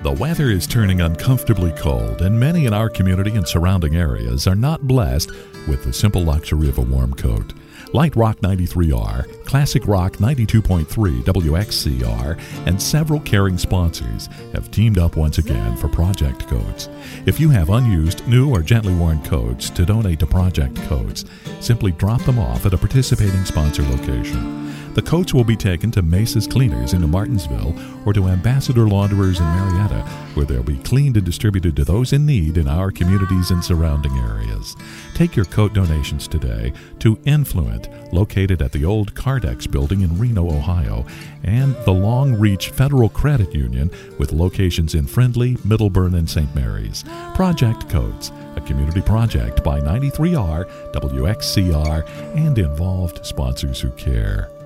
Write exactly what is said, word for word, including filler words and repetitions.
The weather is turning uncomfortably cold, and many in our community and surrounding areas are not blessed with the simple luxury of a warm coat. Light Rock ninety-three R, Classic Rock ninety-two point three W X C R, and several caring sponsors have teamed up once again for Project Coats. If you have unused, new, or gently worn coats to donate to Project Coats, simply drop them off at a participating sponsor location. The coats will be taken to Mesa's Cleaners in Martinsville or to Ambassador Launderers in Marietta, where they'll be cleaned and distributed to those in need in our communities and surrounding areas. Take your coat donations today to Influent, located at the old Cardex building in Reno, Ohio, and the Long Reach Federal Credit Union with locations in Friendly, Middleburn, and Saint Mary's. Project Coats, a community project by ninety-three R, W X C R, and involved sponsors who care.